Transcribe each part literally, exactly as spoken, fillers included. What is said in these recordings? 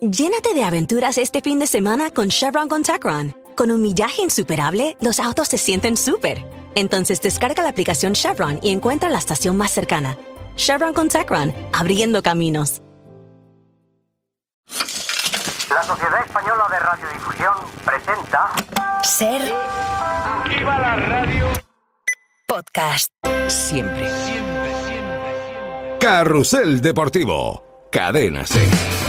Llénate de aventuras este fin de semana con Chevron con Techron. Con un millaje insuperable, los autos se sienten súper. Entonces descarga la aplicación Chevron y encuentra la estación más cercana. Chevron con Techron, abriendo caminos. La Sociedad Española de Radiodifusión presenta... Ser... ¡Viva la radio! Podcast. Siempre. Siempre, siempre. Carrusel Deportivo. Cadena C.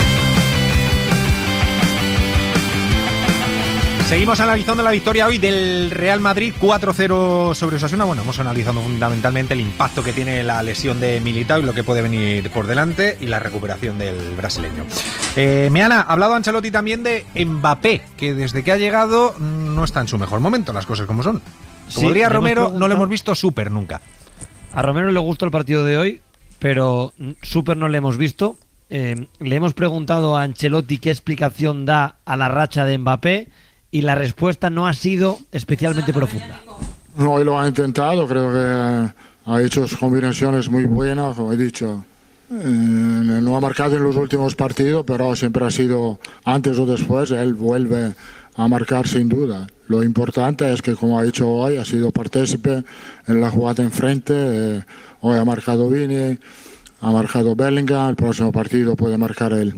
Seguimos analizando la victoria hoy del Real Madrid cuatro cero sobre Osasuna. Bueno, hemos analizado fundamentalmente el impacto que tiene la lesión de Militao y lo que puede venir por delante y la recuperación del brasileño. Eh, Meana, ha hablado Ancelotti también de Mbappé, que desde que ha llegado no está en su mejor momento, las cosas como son. Como Sí, diría Romero, no le hemos preguntado... visto súper nunca. A Romero le gustó el partido de hoy, pero súper no le hemos visto. Eh, le hemos preguntado a Ancelotti qué explicación da a la racha de Mbappé y la respuesta no ha sido especialmente profunda. Hoy lo ha intentado, creo que ha hecho combinaciones muy buenas, como he dicho. Eh, no ha marcado en los últimos partidos, pero siempre ha sido, antes o después, él vuelve a marcar sin duda. Lo importante es que, como ha hecho hoy, ha sido partícipe en la jugada enfrente. Eh, hoy ha marcado Vini, ha marcado Bellingham, el próximo partido puede marcar él.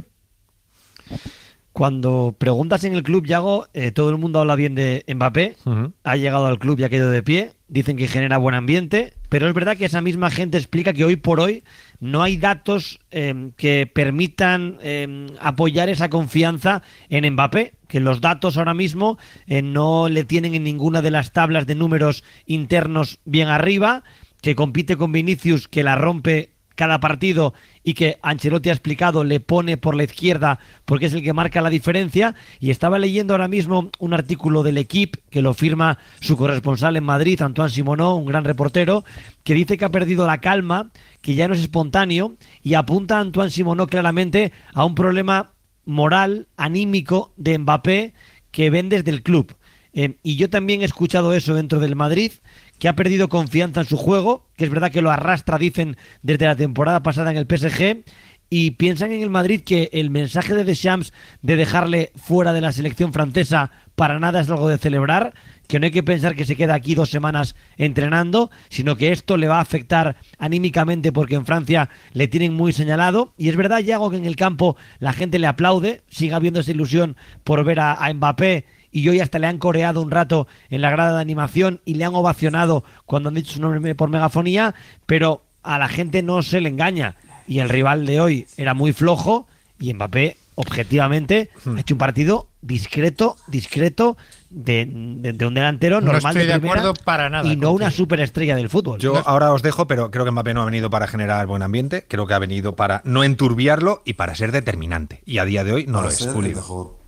Cuando preguntas en el club, Yago, eh, todo el mundo habla bien de Mbappé, uh-huh. Ha llegado al club y ha quedado de pie, dicen que genera buen ambiente, pero es verdad que esa misma gente explica que hoy por hoy no hay datos eh, que permitan eh, apoyar esa confianza en Mbappé, que los datos ahora mismo eh, no le tienen en ninguna de las tablas de números internos bien arriba, que compite con Vinicius, que la rompe cada partido y que Ancelotti ha explicado le pone por la izquierda porque es el que marca la diferencia. Y estaba leyendo ahora mismo un artículo del Equipo que lo firma su corresponsal en Madrid, Antoine Simonó, un gran reportero, que dice que ha perdido la calma, que ya no es espontáneo, y apunta a Antoine Simonó claramente a un problema moral, anímico de Mbappé que ven desde el club. Eh, y yo también he escuchado eso dentro del Madrid, que ha perdido confianza en su juego, que es verdad que lo arrastra, dicen, desde la temporada pasada en el P S G, y piensan en el Madrid que el mensaje de Deschamps de dejarle fuera de la selección francesa para nada es algo de celebrar, que no hay que pensar que se queda aquí dos semanas entrenando, sino que esto le va a afectar anímicamente porque en Francia le tienen muy señalado. Y es verdad, Yago, que en el campo la gente le aplaude, sigue habiendo esa ilusión por ver a, a Mbappé, y hoy hasta le han coreado un rato en la grada de animación y le han ovacionado cuando han dicho su nombre por megafonía, pero a la gente no se le engaña. Y el rival de hoy era muy flojo y Mbappé, objetivamente, hmm. ha hecho un partido discreto, discreto, de, de, de un delantero no normal estoy de, de primera acuerdo para nada, y no una superestrella del fútbol. Yo ahora os dejo, pero creo que Mbappé no ha venido para generar buen ambiente, creo que ha venido para no enturbiarlo y para ser determinante. Y a día de hoy no para lo es, Pulido.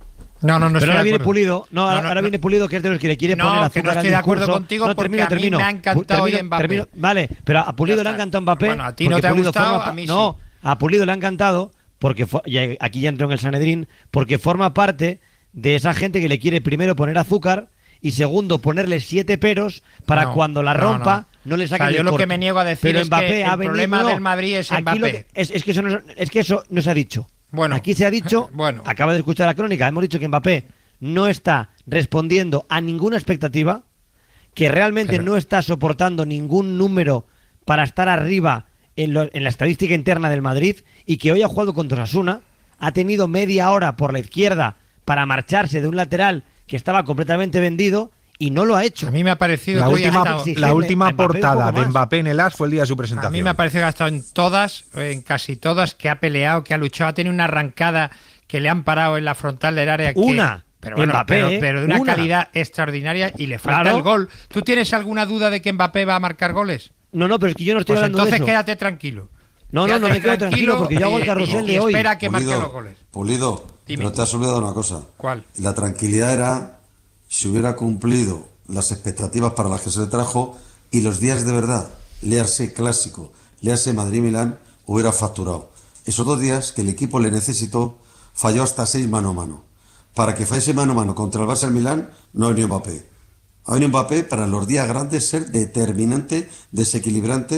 No, no, no. Pero ahora viene acuerdo. Pulido, no, no, no ahora no. viene Pulido, que es de los que le quiere no, poner azúcar que no estoy al de acuerdo discurso. contigo no, porque termino, a mí termino. me ha encantado termino, hoy Mbappé. termino. Vale, pero a Pulido Ya le ha está. encantado Mbappé. Bueno, a ti no te ha Pulido gustado, forma, a mí sí. No, a Pulido le ha encantado porque fue, ya, aquí ya entró en el Sanedrín, porque forma parte de esa gente que le quiere primero poner azúcar y segundo ponerle siete peros para no, cuando la rompa no, no. no le saquen o sea, el yo lo corte. que me niego a decir pero es Mbappé que ha el venido, problema no, del Madrid es Mbappé. Que es, es, que eso no, es que eso no se ha dicho. Bueno, aquí se ha dicho, bueno. acaba de escuchar la crónica, hemos dicho que Mbappé no está respondiendo a ninguna expectativa, que realmente pero... no está soportando ningún número para estar arriba en, lo, en la estadística interna del Madrid, y que hoy ha jugado contra Osasuna, ha tenido media hora por la izquierda para marcharse de un lateral que estaba completamente vendido y no lo ha hecho. A mí me ha parecido la última, la última Mbappé portada de Mbappé en el A S fue el día de su presentación. A mí me ha parecido que ha estado en todas, en casi todas, que ha peleado, que ha luchado, ha tenido una arrancada que le han parado en la frontal del área. Que... Una. Pero, bueno, Mbappé, pero, pero de una, una calidad extraordinaria y le falta claro. el gol. ¿Tú tienes alguna duda de que Mbappé va a marcar goles? No, no, pero es que yo no estoy pues hablando entonces de eso. Quédate tranquilo. No, no, no me quedo tranquilo porque yo hago el carrusel de hoy. Espera que Pulido, marque los goles. Pulido, Dime. pero te has olvidado una cosa. ¿Cuál? La tranquilidad era si hubiera cumplido las expectativas para las que se le trajo y los días de verdad, léase Clásico, léase Madrid-Milán, hubiera facturado. Esos dos días que el equipo le necesitó, falló hasta seis mano a mano. Para que fallase mano a mano contra el Barça y el Milán, no ha venido Mbappé. Ha venido Mbappé para los días grandes ser determinante, desequilibrante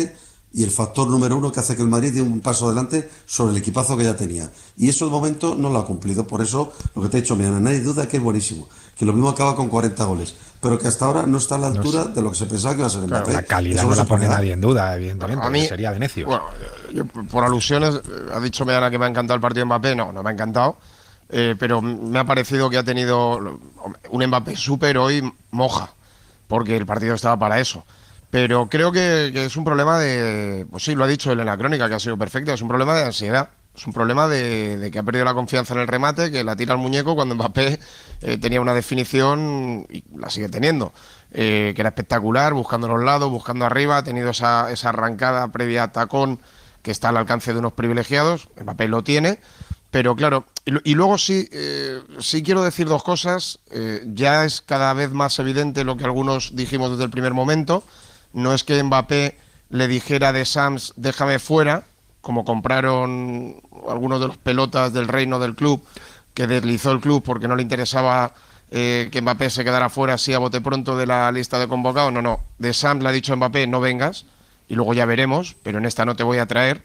y el factor número uno que hace que el Madrid dé un paso adelante sobre el equipazo que ya tenía. Y eso de momento no lo ha cumplido. Por eso, lo que te he dicho, Miana, nadie duda que es buenísimo. Que lo mismo acaba con cuarenta goles. Pero que hasta ahora no está a la altura no sé. de lo que se pensaba que iba a ser Mbappé. La calidad no, no la pone nadie en duda, evidentemente. A mí, sería de necio. Bueno, yo, por alusiones, ha dicho Miana que me ha encantado el partido de Mbappé. No, no me ha encantado. Eh, pero me ha parecido que ha tenido un Mbappé súper hoy moja. Porque el partido estaba para eso. Pero creo que, que es un problema de, pues sí, lo ha dicho él en la crónica, que ha sido perfecto, es un problema de ansiedad, es un problema de, de que ha perdido la confianza en el remate, que la tira al muñeco cuando Mbappé eh, tenía una definición, y la sigue teniendo, eh, que era espectacular, buscando los lados, buscando arriba, ha tenido esa, esa arrancada previa a tacón que está al alcance de unos privilegiados, Mbappé lo tiene, pero claro, y, y luego sí, eh, sí quiero decir dos cosas, eh, ya es cada vez más evidente lo que algunos dijimos desde el primer momento. No es que Mbappé le dijera de Sams, déjame fuera, como compraron algunos de los pelotas del reino del club, que deslizó el club porque no le interesaba eh, que Mbappé se quedara fuera así a bote pronto de la lista de convocados. No, no. De Sams le ha dicho a Mbappé, no vengas, y luego ya veremos, pero en esta no te voy a traer.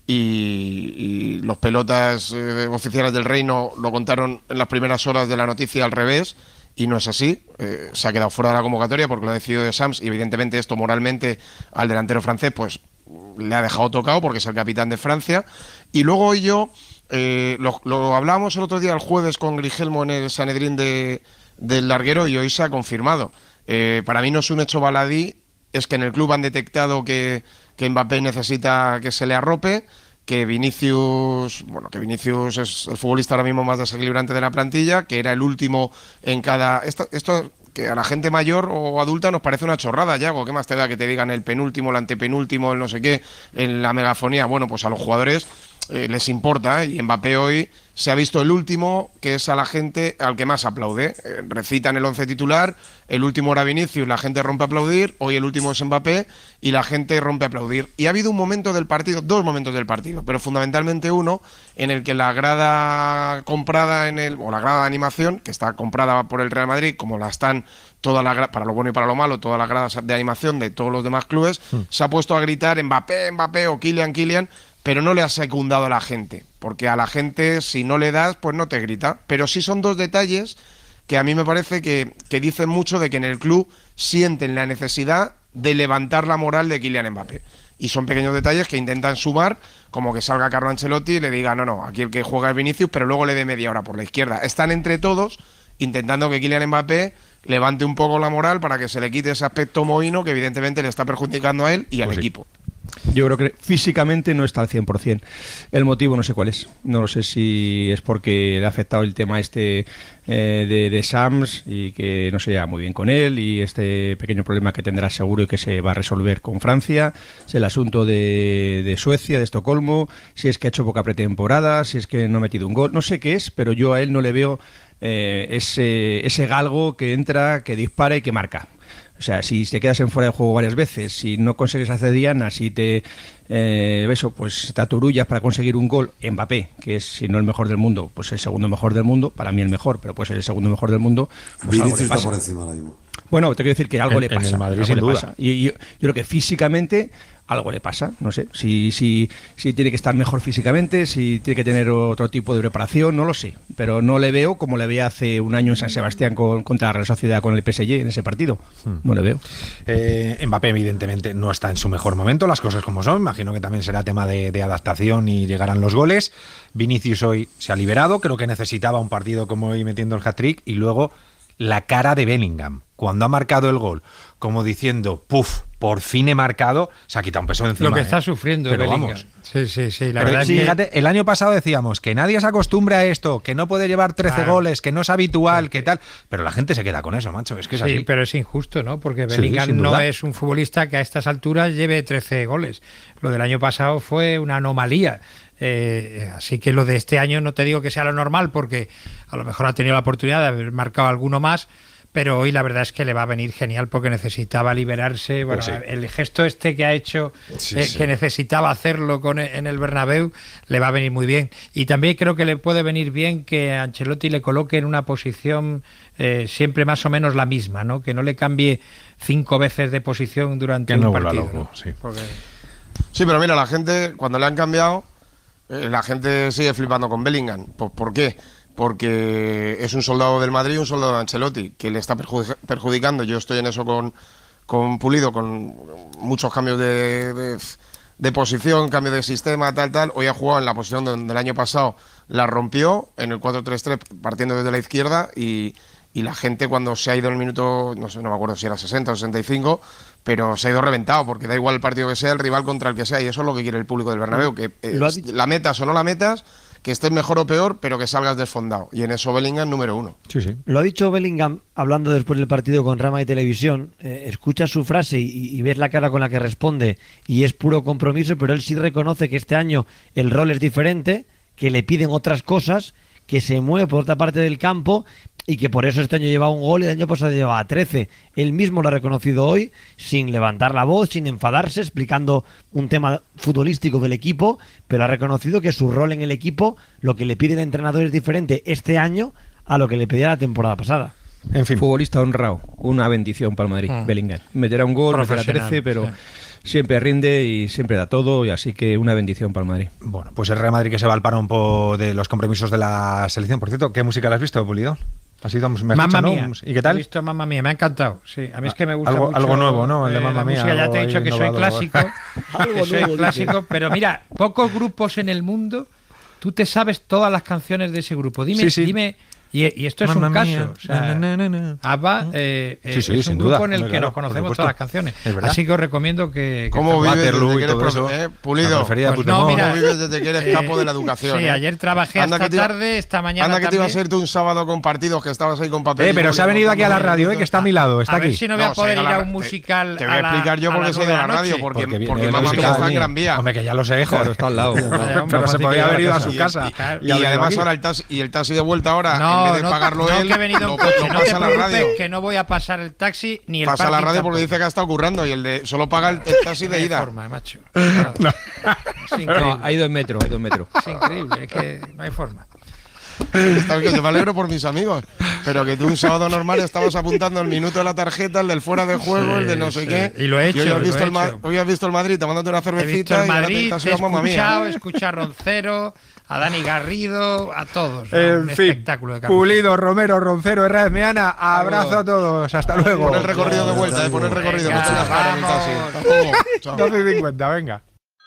Y, y los pelotas eh, oficiales del reino lo contaron en las primeras horas de la noticia al revés. Y no es así, eh, se ha quedado fuera de la convocatoria porque lo ha decidido de Sams y evidentemente esto moralmente al delantero francés pues le ha dejado tocado porque es el capitán de Francia. Y luego hoy yo, eh, lo, lo hablábamos el otro día el jueves con Grigelmo en el Sanedrín de, del Larguero y hoy se ha confirmado. Eh, para mí no es un hecho baladí, es que en el club han detectado que, que Mbappé necesita que se le arrope, que Vinicius, bueno, que Vinicius es el futbolista ahora mismo más desequilibrante de la plantilla, que era el último en cada... Esto, esto que a la gente mayor o adulta nos parece una chorrada, Yago, ¿qué más te da que te digan el penúltimo, el antepenúltimo, el no sé qué, en la megafonía? Bueno, pues a los jugadores eh, les importa, ¿eh? Y Mbappé hoy se ha visto el último, que es a la gente al que más aplaude. Eh, recitan el once titular, el último era Vinicius, la gente rompe a aplaudir, hoy el último es Mbappé y la gente rompe a aplaudir. Y ha habido un momento del partido, dos momentos del partido, pero fundamentalmente uno en el que la grada comprada en el, o la grada de animación, que está comprada por el Real Madrid, como la están todas las, para lo bueno y para lo malo, todas las gradas de animación de todos los demás clubes, mm. se ha puesto a gritar Mbappé, Mbappé o Kylian, Kylian, pero no le ha secundado a la gente, porque a la gente si no le das, pues no te grita. Pero sí son dos detalles que a mí me parece que, que dicen mucho de que en el club sienten la necesidad de levantar la moral de Kylian Mbappé. Y son pequeños detalles que intentan sumar, como que salga Carlo Ancelotti y le diga, no, no, aquí el que juega es Vinicius, pero luego le dé media hora por la izquierda. Están entre todos intentando que Kylian Mbappé levante un poco la moral para que se le quite ese aspecto mohino que evidentemente le está perjudicando a él y al pues sí. equipo. Yo creo que físicamente no está al cien por ciento. El motivo no sé cuál es. No lo sé si es porque le ha afectado el tema este eh, de, de Sams y que no se lleva muy bien con él y este pequeño problema que tendrá seguro y que se va a resolver con Francia. Es el asunto de, de Suecia, de Estocolmo, si es que ha hecho poca pretemporada, si es que no ha metido un gol. No sé qué es, pero yo a él no le veo eh, ese, ese galgo que entra, que dispara y que marca. O sea, si te quedas en fuera de juego varias veces, si no consigues hacer diana, si te eh, eso, pues te aturullas para conseguir un gol, Mbappé, que es si no el mejor del mundo, pues el segundo mejor del mundo, para mí el mejor, pero puede ser el segundo mejor del mundo, pues Vinicius algo le pasa. Está por encima ahora mismo. Bueno, te quiero decir que algo en, le pasa. En el Madrid, algo sin le duda. pasa. Y yo, yo creo que físicamente algo le pasa, no sé, si, si, si tiene que estar mejor físicamente, si tiene que tener otro tipo de preparación, no lo sé, pero no le veo como le veía hace un año en San Sebastián con, contra la Real Sociedad con el P S G en ese partido, no le veo. Eh, Mbappé evidentemente no está en su mejor momento, las cosas como son, imagino que también será tema de, de adaptación y llegarán los goles. Vinicius hoy se ha liberado, creo que necesitaba un partido como hoy metiendo el hat-trick y luego la cara de Bellingham, cuando ha marcado el gol, como diciendo, puf, por fin he marcado, se ha quitado un peso de encima. Lo que ¿eh? está sufriendo Pero Bellingham. Vamos. Sí, sí, sí. La Pero verdad sí, es que... fíjate, el año pasado decíamos que nadie se acostumbra a esto, que no puede llevar trece claro. goles, que no es habitual, sí. que tal. Pero la gente se queda con eso, macho. Es que es sí, así. pero es injusto, ¿no? Porque Bellingham sí, no es un futbolista que a estas alturas lleve trece goles. Lo del año pasado fue una anomalía. Eh, así que lo de este año no te digo que sea lo normal, porque a lo mejor ha tenido la oportunidad de haber marcado alguno más. Pero hoy la verdad es que le va a venir genial porque necesitaba liberarse. Bueno, pues sí. El gesto este que ha hecho, sí, eh, sí. que necesitaba hacerlo con, en el Bernabéu, le va a venir muy bien. Y también creo que le puede venir bien que Ancelotti le coloque en una posición eh, siempre más o menos la misma, ¿no? Que no le cambie cinco veces de posición durante que un no partido. Loco, ¿no? Sí. Porque... Sí, pero mira, la gente, cuando le han cambiado, eh, la gente sigue flipando con Bellingham. ¿Por, ¿Por qué? Porque es un soldado del Madrid y un soldado de Ancelotti, que le está perjudic- perjudicando. Yo estoy en eso con, con Pulido, con muchos cambios de, de, de posición, cambio de sistema, tal, tal. Hoy ha jugado en la posición donde el año pasado la rompió, en el cuatro tres tres, partiendo desde la izquierda, y, y la gente cuando se ha ido en el minuto, no sé, no me acuerdo si era sesenta o sesenta y cinco, pero se ha ido reventado, porque da igual el partido que sea, el rival contra el que sea, y eso es lo que quiere el público del Bernabéu, que eh, la metas o no la metas, que estés mejor o peor, pero que salgas desfondado. Y en eso Bellingham número uno. Sí, sí. Lo ha dicho Bellingham hablando después del partido con Rama de Televisión. Eh, escuchas su frase y, y ves la cara con la que responde y es puro compromiso, pero él sí reconoce que este año el rol es diferente, que le piden otras cosas, que se mueve por otra parte del campo y que por eso este año lleva un gol y el año pasado llevaba trece. Él mismo lo ha reconocido hoy, sin levantar la voz, sin enfadarse, explicando un tema futbolístico del equipo, pero ha reconocido que su rol en el equipo, lo que le pide el entrenador es diferente este año a lo que le pedía la temporada pasada. En fin. Futbolista honrado, una bendición para el Madrid, mm. Bellingham. Meterá un gol, meterá trece, pero... Sí. Siempre rinde y siempre da todo, y así que una bendición para el Madrid. Bueno, pues el Real Madrid que se va al parón po de los compromisos de la selección. Por cierto, ¿qué música le has visto, Pulido? ¿Ha sido Mamma Mía? ¿No? ¿Y qué tal? He visto Mamma Mía, me ha encantado. Sí, a mí es que me gusta algo, mucho. Algo nuevo, ¿no? El de Mamma Mía. Música, ya te he dicho que soy clásico. que soy nuevo, clásico, pero mira, pocos grupos en el mundo, tú te sabes todas las canciones de ese grupo. Dime, sí, sí. dime. Y, y esto es Mamma un caso. Mía. O sea, na, na, na, na. ABBA eh, sí, sí, es un grupo duda. en el que claro, nos conocemos todas las canciones. Así que os recomiendo que... que ¿Cómo vives desde que eres profe, eh? Pulido? Pues no, mira, ¿Cómo vives desde que eres capo de la educación? Sí, eh? ayer trabajé anda hasta tarde, esta mañana Anda que también. te iba a ser tú un sábado con partidos que estabas ahí con papel. Eh, pero se ha venido aquí a la radio, eh, que está a mi lado, está a aquí. A ver si no voy a poder ir a un musical. Te voy a explicar yo por qué soy de la radio, porque Mamma Mía está en Gran Vía. Hombre, que ya lo sé, claro, está al lado. Pero se podía haber ido a su casa. Y además ahora el taxi y el taxi de vuelta ahora, en vez de pagarlo él, que he venido en coche, no te preocupes que no voy a pasar el taxi ni el pasa parking la radio tampoco. Porque dice que ha estado currando y el de solo paga el, el taxi de ida. Forma, macho. No. No, ha ido en metro, ha ido en metro. Es increíble, es que no hay forma. Yo me alegro por mis amigos, pero que tú un sábado normal estabas apuntando el minuto de la tarjeta, el del fuera de juego, sí, el de no sé sí. qué. Y lo he hecho. Y hoy has, visto he el Ma- hecho. hoy has visto el Madrid tomándote una cervecita. He visto el Madrid, y ahora te, te he has Mamma escuchado, Mía. he escuchado a Roncero, a Dani Garrido, a todos. En un fin, espectáculo de campo. Pulido, Romero, Roncero, Herrera Meana, abrazo a todos, hasta luego. Pon el recorrido de vuelta, eh, pon el recorrido. Venga, que tengas claro en el taxi. Hasta luego. Chao. doce y cincuenta, venga.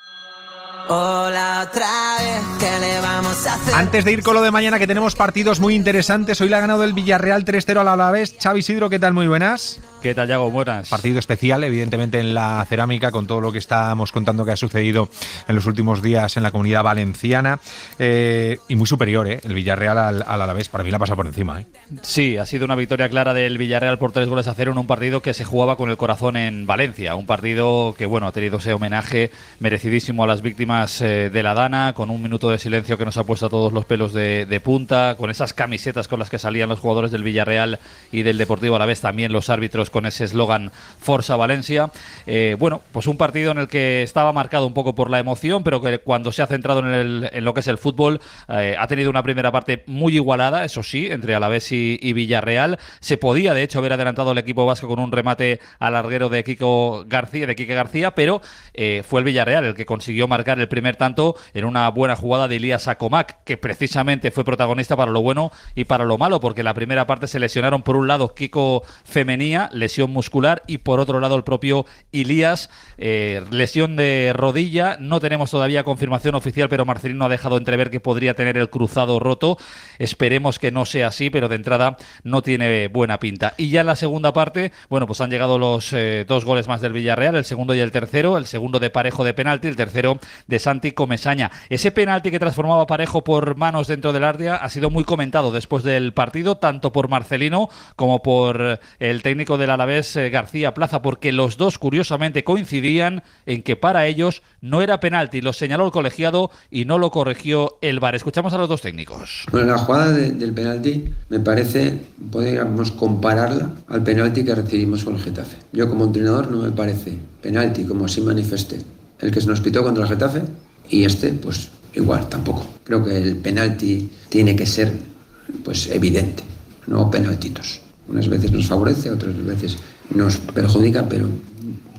Hola otra vez, ¿qué le vamos a hacer? Antes de ir con lo de mañana, que tenemos partidos muy interesantes. Hoy le ha ganado el Villarreal tres cero al Alavés. Xavi Isidro, ¿qué tal? Muy buenas. ¿Qué tal, Yago? Buenas. Partido especial, evidentemente, en la cerámica, con todo lo que estamos contando que ha sucedido en los últimos días en la Comunidad Valenciana. Eh, y muy superior, ¿eh? El Villarreal al, al Alavés. Para mí la pasa por encima, ¿eh? Sí, ha sido una victoria clara del Villarreal por tres goles a cero en un partido que se jugaba con el corazón en Valencia. Un partido que, bueno, ha tenido ese homenaje merecidísimo a las víctimas eh, de la Dana, con un minuto de silencio que nos ha puesto a todos los pelos de, de punta, con esas camisetas con las que salían los jugadores del Villarreal y del Deportivo Alavés, también los árbitros con ese eslogan Forza Valencia. Eh, bueno, pues un partido en el que estaba marcado un poco por la emoción, pero que cuando se ha centrado en, el, en lo que es el fútbol, eh, ha tenido una primera parte muy igualada, eso sí, entre Alavés y, y Villarreal. Se podía, de hecho, haber adelantado el equipo vasco con un remate al larguero de Kiko García, de Quique García, pero eh, fue el Villarreal el que consiguió marcar el primer tanto en una buena jugada de Ilías Acomac, que precisamente fue protagonista para lo bueno y para lo malo, porque en la primera parte se lesionaron por un lado Kiko Femenía, lesión muscular, y por otro lado el propio Ilías, eh, lesión de rodilla. No tenemos todavía confirmación oficial, pero Marcelino ha dejado entrever que podría tener el cruzado roto. Esperemos que no sea así, pero de entrada no tiene buena pinta. Y ya en la segunda parte, bueno, pues han llegado los eh, dos goles más del Villarreal, el segundo y el tercero, el segundo de Parejo de penalti, el tercero de Santi Comesaña. Ese penalti que transformaba a Parejo por manos dentro del área ha sido muy comentado después del partido, tanto por Marcelino como por el técnico del Alavés, eh, García Plaza, porque los dos curiosamente coincidían en que para ellos no era penalti. Lo señaló el colegiado y no lo corrigió el V A R. Escuchamos a los dos técnicos. Bueno, la jugada de, del penalti me parece, podríamos compararla al penalti que recibimos con el Getafe. Yo como entrenador no me parece penalti, como así manifesté, el que se nos pitó contra el Getafe, y este pues igual tampoco. Creo que el penalti tiene que ser pues evidente, no penaltitos. Unas veces nos favorece, otras veces nos perjudica, pero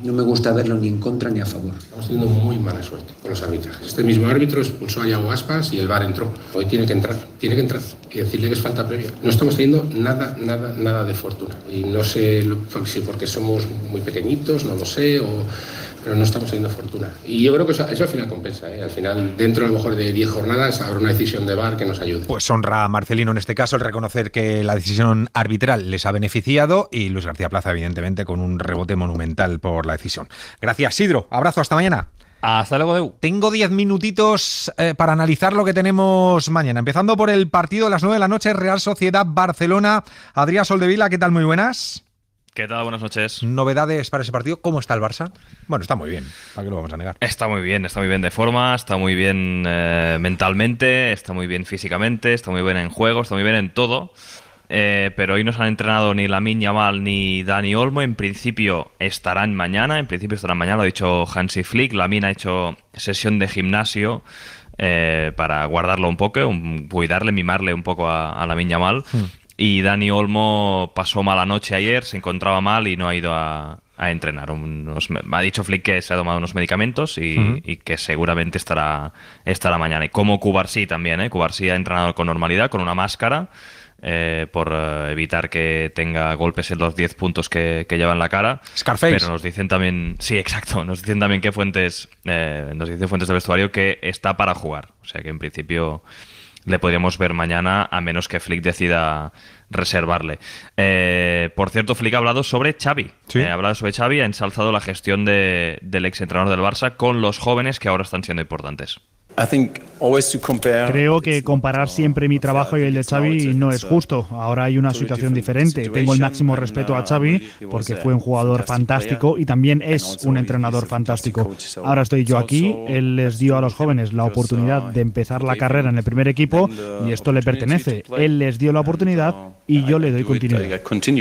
no me gusta verlo ni en contra ni a favor. Estamos teniendo muy mala suerte con los arbitrajes. Este mismo árbitro expulsó a Iago Aspas y el V A R entró. Hoy tiene que entrar, tiene que entrar y decirle que es falta previa. No estamos teniendo nada, nada, nada de fortuna. Y no sé si porque somos muy pequeñitos, no lo sé, o... pero no estamos teniendo fortuna. Y yo creo que eso, eso al final compensa, ¿eh? Al final, dentro a lo mejor de diez jornadas, habrá una decisión de V A R que nos ayude. Pues honra a Marcelino en este caso el reconocer que la decisión arbitral les ha beneficiado y Luis García Plaza, evidentemente, con un rebote monumental por la decisión. Gracias, Sidro. Abrazo, hasta mañana. Hasta luego, Deu. Tengo diez minutitos eh, para analizar lo que tenemos mañana. Empezando por el partido de las nueve de la noche, Real Sociedad-Barcelona. Adrián Soldevila, ¿qué tal? Muy buenas. ¿Qué tal? Buenas noches. Novedades para ese partido. ¿Cómo está el Barça? Bueno, está muy bien. ¿Para qué lo vamos a negar? Está muy bien, está muy bien de forma, está muy bien eh, mentalmente, está muy bien físicamente, está muy bien en juego, está muy bien en todo. Eh, pero hoy no se han entrenado ni Lamine Yamal ni Dani Olmo. En principio estarán mañana. En principio estarán mañana, lo ha dicho Hansi Flick. Lamine ha hecho sesión de gimnasio eh, para guardarlo un poco, un, cuidarle, mimarle un poco a, a Lamine Yamal. Hmm. Y Dani Olmo pasó mala noche ayer, se encontraba mal y no ha ido a, a entrenar. Unos, me ha dicho Flick que se ha tomado unos medicamentos y, uh-huh. y que seguramente estará, estará mañana. Y como Cubarsí también, ¿eh? Cubarsí ha entrenado con normalidad, con una máscara, eh, por eh, evitar que tenga golpes en los diez puntos que, que lleva en la cara. Scarface. Pero nos dicen también, sí, exacto, nos dicen también que fuentes, eh, nos dicen fuentes del vestuario que está para jugar. O sea que en principio le podríamos ver mañana, a menos que Flick decida reservarle. Eh, por cierto, Flick ha hablado sobre Xavi. ¿Sí? Eh, ha hablado sobre Xavi, ha ensalzado la gestión de, del exentrenador del Barça con los jóvenes que ahora están siendo importantes. Creo que comparar siempre mi trabajo y el de Xavi no es justo. Ahora hay una situación diferente. Tengo el máximo respeto a Xavi porque fue un jugador fantástico y también es un entrenador fantástico. Ahora estoy yo aquí, él les dio a los jóvenes la oportunidad de empezar la carrera en el primer equipo y esto le pertenece. Él les dio la oportunidad y yo le doy continuidad.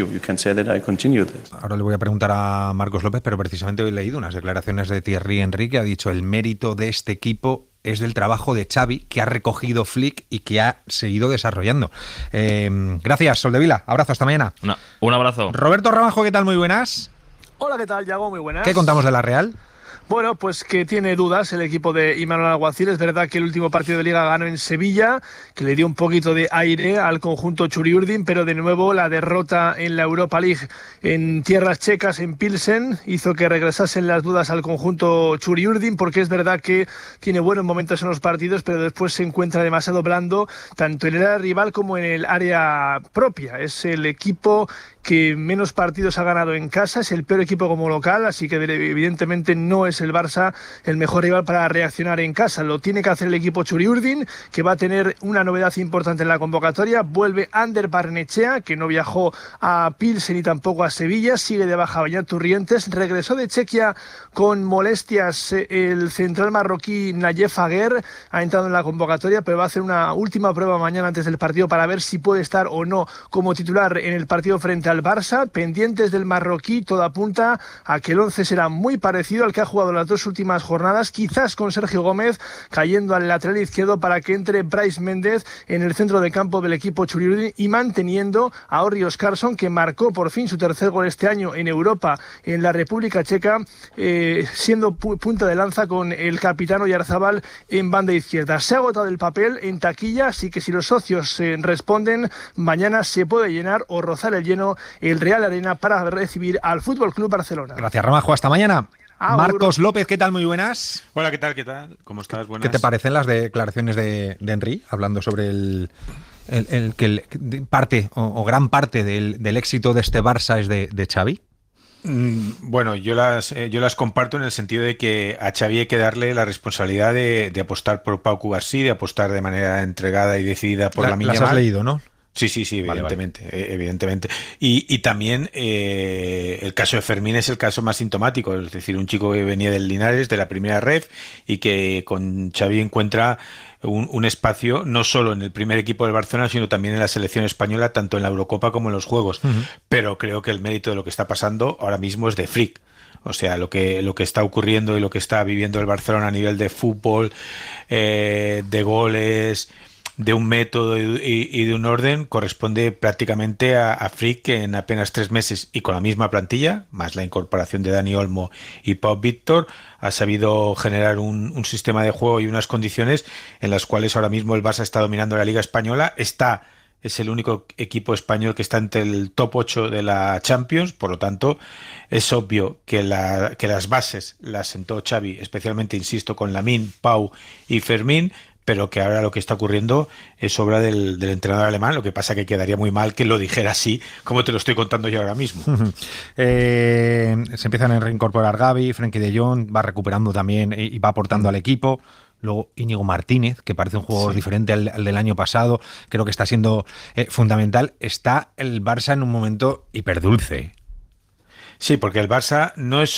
Ahora le voy a preguntar a Marcos López, pero precisamente hoy he leído unas declaraciones de Thierry Henry que ha dicho el mérito de este equipo es del trabajo de Xavi, que ha recogido Flick y que ha seguido desarrollando. Eh, gracias, Soldevila. Abrazo, hasta mañana. No, un abrazo. Roberto Ramajo, ¿qué tal? Muy buenas. Hola, ¿qué tal, Yago? Muy buenas. ¿Qué contamos de la Real? Bueno, pues que tiene dudas el equipo de Imanol Alguacil. Es verdad que el último partido de Liga ganó en Sevilla, que le dio un poquito de aire al conjunto Churiurdin, pero de nuevo la derrota en la Europa League en tierras checas, en Pilsen, hizo que regresasen las dudas al conjunto Churiurdin, porque es verdad que tiene buenos momentos en los partidos, pero después se encuentra demasiado blando, tanto en el área rival como en el área propia. Es el equipo que menos partidos ha ganado en casa, es el peor equipo como local, así que evidentemente no es el Barça el mejor rival para reaccionar en casa. Lo tiene que hacer el equipo Churiurdin, que va a tener una novedad importante en la convocatoria. Vuelve Ander Barnechea, que no viajó a Pilsen ni tampoco a Sevilla, sigue de baja Beñat Turrientes. Regresó de Chequia con molestias el central marroquí Nayef Aguer, ha entrado en la convocatoria, pero va a hacer una última prueba mañana antes del partido para ver si puede estar o no como titular en el partido frente a al Barça. Pendientes del marroquí, todo apunta a que el once será muy parecido al que ha jugado las dos últimas jornadas, quizás con Sergio Gómez cayendo al lateral izquierdo para que entre Brais Méndez en el centro de campo del equipo Churiurdin y manteniendo a Orri Oscarsson, que marcó por fin su tercer gol este año en Europa, en la República Checa, eh, siendo pu- punta de lanza con el capitán Oyarzabal en banda izquierda. Se ha agotado el papel en taquilla, así que si los socios eh, responden, mañana se puede llenar o rozar el lleno el Real Arena para recibir al F C Barcelona. Gracias, Ramajo. Hasta mañana. Ah, Marcos López, ¿qué tal? Muy buenas. Hola, ¿qué tal? ¿Qué tal? ¿Cómo estás? Buenas. ¿Qué te parecen las declaraciones de, de Henry hablando sobre el, el, el que el, parte o, o gran parte del, del éxito de este Barça es de, de Xavi? Mm, bueno, yo las eh, yo las comparto en el sentido de que a Xavi hay que darle la responsabilidad de, de apostar por Pau Cubarsí, de apostar de manera entregada y decidida por la, la Lamine Yamal. Las has leído, ¿no? Sí, sí, sí, evidentemente, vale, vale. evidentemente. Y, y también eh, el caso de Fermín es el caso más sintomático, es decir, un chico que venía del Linares, de la primera ref, y que con Xavi encuentra un, un espacio no solo en el primer equipo del Barcelona, sino también en la selección española, tanto en la Eurocopa como en los Juegos. Uh-huh. Pero creo que el mérito de lo que está pasando ahora mismo es de Flick. O sea, lo que, lo que está ocurriendo y lo que está viviendo el Barcelona a nivel de fútbol, eh, de goles, de un método y, y de un orden corresponde prácticamente a, a Frick, que en apenas tres meses y con la misma plantilla, más la incorporación de Dani Olmo y Pau Víctor, ha sabido generar un, un sistema de juego y unas condiciones en las cuales ahora mismo el Barça está dominando la Liga Española, está es el único equipo español que está entre el top ocho de la Champions, por lo tanto es obvio que, la, que las bases las sentó Xavi, especialmente, insisto, con Lamine, Pau y Fermín, pero que ahora lo que está ocurriendo es obra del, del entrenador alemán, lo que pasa que quedaría muy mal que lo dijera así, como te lo estoy contando yo ahora mismo. eh, se empiezan a reincorporar Gavi, Frenkie de Jong, va recuperando también y va aportando al equipo. Luego Íñigo Martínez, que parece un jugador sí. diferente al, al del año pasado, creo que está siendo eh, fundamental. Está el Barça en un momento hiperdulce. Sí, porque el Barça no es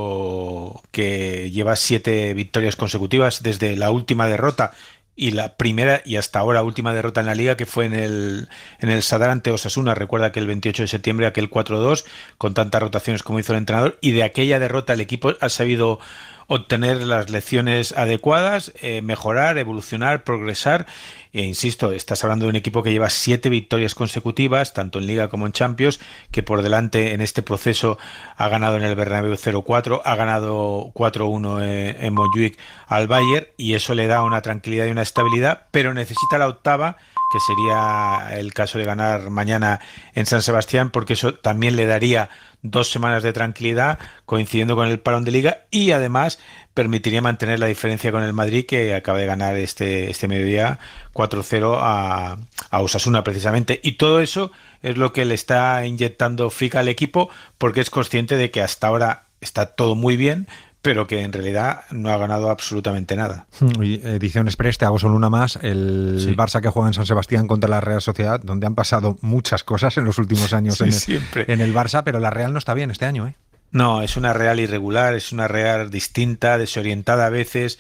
solo que lleva siete victorias consecutivas desde la última derrota y la primera y hasta ahora última derrota en la Liga, que fue en el, en el Sadar ante Osasuna. Recuerda que el veintiocho de septiembre, aquel cuatro dos, con tantas rotaciones como hizo el entrenador, y de aquella derrota el equipo ha sabido obtener las lecciones adecuadas, eh, mejorar, evolucionar, progresar. E insisto, estás hablando de un equipo que lleva siete victorias consecutivas, tanto en Liga como en Champions, que por delante en este proceso ha ganado en el Bernabéu cero cuatro, ha ganado cuatro uno en, en Montjuic al Bayern, y eso le da una tranquilidad y una estabilidad, pero necesita la octava, que sería el caso de ganar mañana en San Sebastián, porque eso también le daría dos semanas de tranquilidad coincidiendo con el parón de Liga, y además permitiría mantener la diferencia con el Madrid, que acaba de ganar este, este mediodía cuatro cero a, a Osasuna precisamente. Y todo eso es lo que le está inyectando Frick al equipo, porque es consciente de que hasta ahora está todo muy bien, pero que en realidad no ha ganado absolutamente nada. Edición Express, te hago solo una más. El sí. Barça que juega en San Sebastián contra la Real Sociedad, donde han pasado muchas cosas en los últimos años sí, en, el, siempre. en el Barça, pero la Real no está bien este año, ¿eh? No, es una Real irregular, es una Real distinta, desorientada a veces,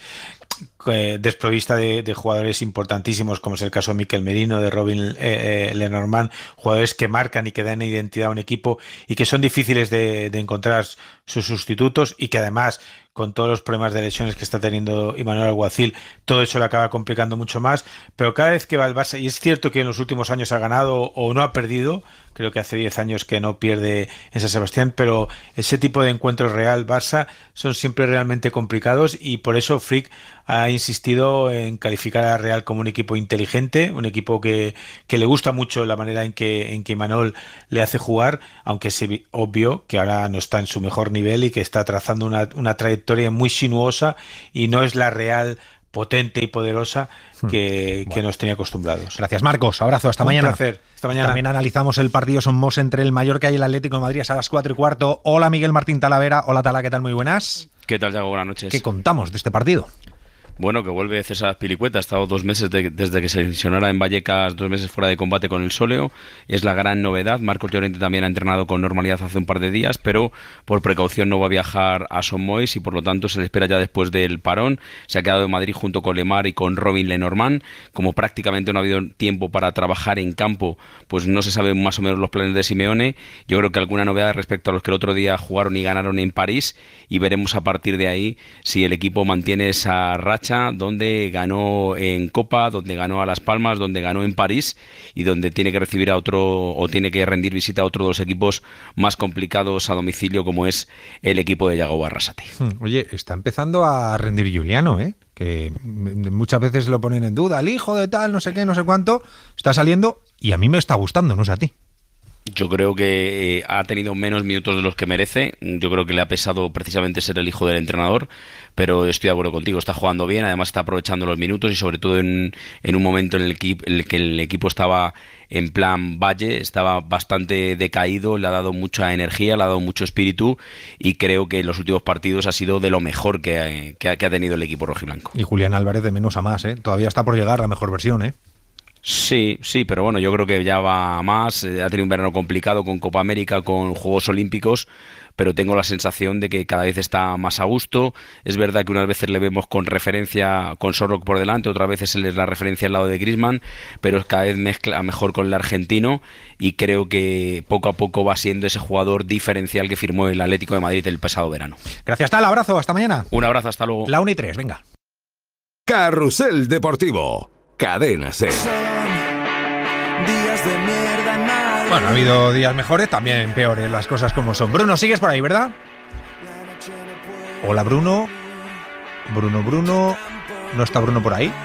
eh, desprovista de, de jugadores importantísimos, como es el caso de Mikel Merino, de Robin eh, eh, Lenormand, jugadores que marcan y que dan identidad a un equipo y que son difíciles de, de encontrar sus sustitutos, y que además, con todos los problemas de lesiones que está teniendo Imanol Alguacil, todo eso le acaba complicando mucho más. Pero cada vez que va el Barça, y es cierto que en los últimos años ha ganado o no ha perdido, creo que hace diez años que no pierde en San Sebastián, pero ese tipo de encuentros Real-Barça son siempre realmente complicados, y por eso Frick ha insistido en calificar a Real como un equipo inteligente, un equipo que, que le gusta mucho la manera en que, en que Imanol le hace jugar, aunque es obvio que ahora no está en su mejor nivel y que está trazando una, una trayectoria muy sinuosa, y no es la Real potente y poderosa que, bueno. que nos tenía acostumbrados. Gracias, Marcos. Abrazo, hasta un mañana. Placer. Hasta mañana. También analizamos el partido Somos entre el Mallorca y el Atlético de Madrid a las cuatro y cuarto. Hola, Miguel Martín Talavera. Hola, Tala, ¿qué tal? Muy buenas. ¿Qué tal, Yago? Buenas noches. ¿Qué contamos de este partido? Bueno, que vuelve César Azpilicueta, ha estado dos meses de, desde que se lesionara en Vallecas, dos meses fuera de combate con el sóleo, es la gran novedad. Marcos Llorente también ha entrenado con normalidad hace un par de días, pero por precaución no va a viajar a Son Moix y por lo tanto se le espera ya después del parón. Se ha quedado en Madrid junto con Lemar y con Robin Lenormand. Como prácticamente no ha habido tiempo para trabajar en campo, pues no se saben más o menos los planes de Simeone. Yo creo que alguna novedad respecto a los que el otro día jugaron y ganaron en París, y veremos a partir de ahí si el equipo mantiene esa racha donde ganó en Copa, donde ganó a Las Palmas, donde ganó en París, y donde tiene que recibir a otro o tiene que rendir visita a otro de los equipos más complicados a domicilio, como es el equipo de Yago Arrasate. Oye, está empezando a rendir Giuliano, ¿eh? Que muchas veces lo ponen en duda, el hijo de tal, no sé qué, no sé cuánto, está saliendo y a mí me está gustando, no sé a ti. Yo creo que ha tenido menos minutos de los que merece. Yo creo que le ha pesado precisamente ser el hijo del entrenador, pero estoy de acuerdo contigo, está jugando bien, además está aprovechando los minutos y sobre todo en, en un momento en el, que, en el que el equipo estaba en plan Valle, estaba bastante decaído, le ha dado mucha energía, le ha dado mucho espíritu, y creo que en los últimos partidos ha sido de lo mejor que, que, que ha tenido el equipo rojiblanco. Y Julián Álvarez de menos a más, ¿eh? Todavía está por llegar la mejor versión, ¿eh? Sí, sí, pero bueno, yo creo que ya va a más. Ha tenido un verano complicado con Copa América, con Juegos Olímpicos, pero tengo la sensación de que cada vez está más a gusto. Es verdad que unas veces le vemos con referencia con Sorlock por delante, otras veces él es la referencia al lado de Griezmann, pero cada vez mezcla mejor con el argentino, y creo que poco a poco va siendo ese jugador diferencial que firmó el Atlético de Madrid el pasado verano. Gracias, tal, abrazo, hasta mañana. Un abrazo, hasta luego. La una y tres, venga. Carrusel Deportivo. Cadena Ser. Bueno, ha habido días mejores, también peores, las cosas como son. Bruno, sigues por ahí, ¿verdad? Hola, Bruno. Bruno, Bruno. ¿No está Bruno por ahí?